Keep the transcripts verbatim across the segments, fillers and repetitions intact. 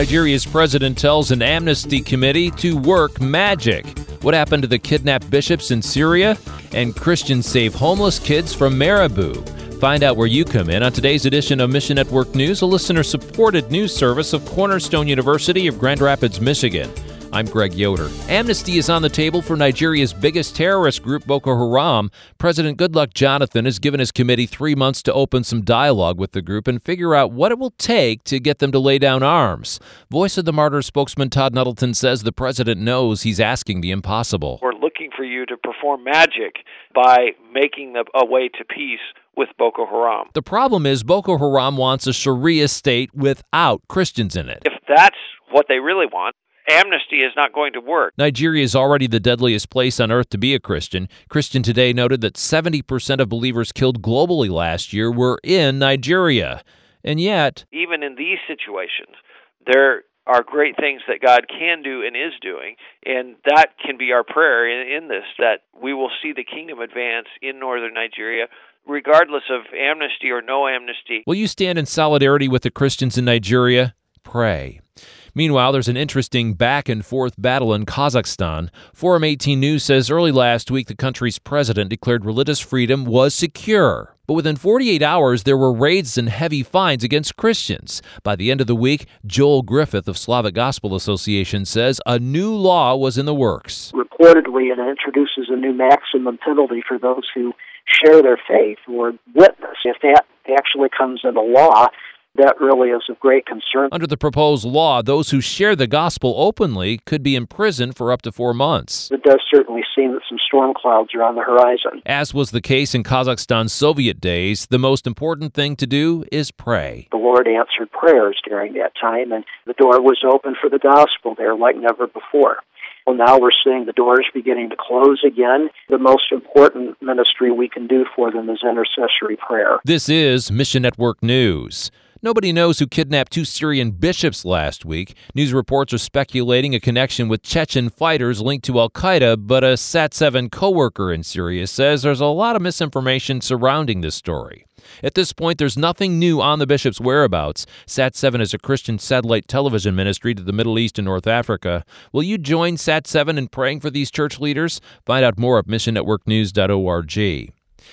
Nigeria's president tells an amnesty committee to work magic. What happened to the kidnapped bishops in Syria? And Christians save homeless kids from Marabou. Find out where you come in on today's edition of Mission Network News, a listener-supported news service of Cornerstone University of Grand Rapids, Michigan. I'm Greg Yoder. Amnesty is on the table for Nigeria's biggest terrorist group, Boko Haram. President Goodluck Jonathan has given his committee three months to open some dialogue with the group and figure out what it will take to get them to lay down arms. Voice of the Martyrs spokesman Todd Nuttleton says the president knows he's asking the impossible. We're looking for you to perform magic by making the, a way to peace with Boko Haram. The problem is Boko Haram wants a Sharia state without Christians in it. If that's what they really want, amnesty is not going to work. Nigeria is already the deadliest place on earth to be a Christian. Christian Today noted that seventy percent of believers killed globally last year were in Nigeria. And yet, even in these situations, there are great things that God can do and is doing, and that can be our prayer in, in this, that we will see the kingdom advance in northern Nigeria, regardless of amnesty or no amnesty. Will you stand in solidarity with the Christians in Nigeria? Pray. Meanwhile, there's an interesting back-and-forth battle in Kazakhstan. Forum eighteen News says early last week the country's president declared religious freedom was secure. But within forty-eight hours, there were raids and heavy fines against Christians. By the end of the week, Joel Griffith of Slavic Gospel Association says a new law was in the works. Reportedly, it introduces a new maximum penalty for those who share their faith or witness. If that actually comes into law, that really is of great concern. Under the proposed law, those who share the gospel openly could be imprisoned for up to four months. It does certainly seem that some storm clouds are on the horizon. As was the case in Kazakhstan's Soviet days, the most important thing to do is pray. The Lord answered prayers during that time, and the door was open for the gospel there like never before. Well, now we're seeing the doors beginning to close again. The most important ministry we can do for them is intercessory prayer. This is Mission Network News. Nobody knows who kidnapped two Syrian bishops last week. News reports are speculating a connection with Chechen fighters linked to al-Qaeda, but a Sat seven co-worker in Syria says there's a lot of misinformation surrounding this story. At this point, there's nothing new on the bishop's whereabouts. Sat seven is a Christian satellite television ministry to the Middle East and North Africa. Will you join Sat seven in praying for these church leaders? Find out more at mission network news dot org.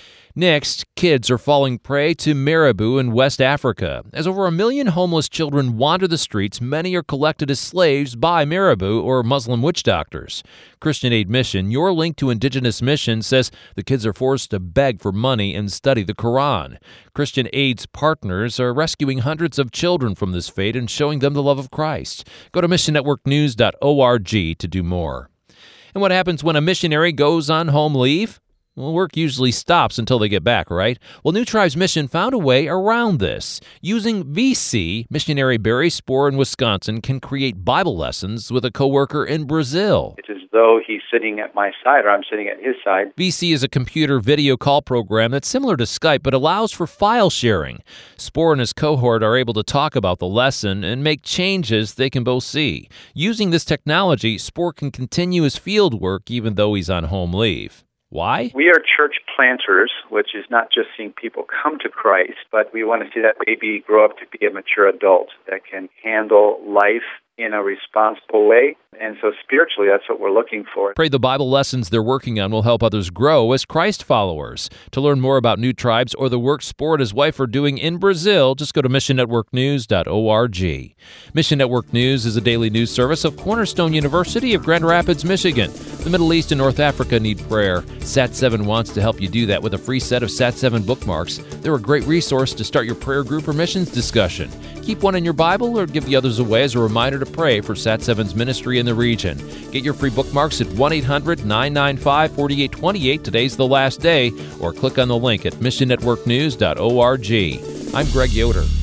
Next, kids are falling prey to Marabou in West Africa. As over a million homeless children wander the streets, many are collected as slaves by Marabou or Muslim witch doctors. Christian Aid Mission, your link to Indigenous Mission, says the kids are forced to beg for money and study the Quran. Christian Aid's partners are rescuing hundreds of children from this fate and showing them the love of Christ. Go to mission network news dot org to do more. And what happens when a missionary goes on home leave? Well, work usually stops until they get back, right? Well, New Tribes Mission found a way around this. Using V C, missionary Barry Spohr in Wisconsin can create Bible lessons with a coworker in Brazil. It's as though he's sitting at my side or I'm sitting at his side. V C is a computer video call program that's similar to Skype but allows for file sharing. Spohr and his cohort are able to talk about the lesson and make changes they can both see. Using this technology, Spohr can continue his field work even though he's on home leave. Why? We are church planters, which is not just seeing people come to Christ, but we want to see that baby grow up to be a mature adult that can handle life in a responsible way. And so spiritually, that's what we're looking for. Pray the Bible lessons they're working on will help others grow as Christ followers. To learn more about New Tribes or the work Spohr and his wife are doing in Brazil, just go to mission network news dot org. Mission Network News is a daily news service of Cornerstone University of Grand Rapids, Michigan. The Middle East and North Africa need prayer. Sat seven wants to help you do that with a free set of Sat seven bookmarks. They're a great resource to start your prayer group or missions discussion. Keep one in your Bible or give the others away as a reminder to pray for Sat seven's ministry in the region. Get your free bookmarks at one eight hundred nine nine five four eight two eight. Today's the last day, or click on the link at mission network news dot org. I'm Greg Yoder.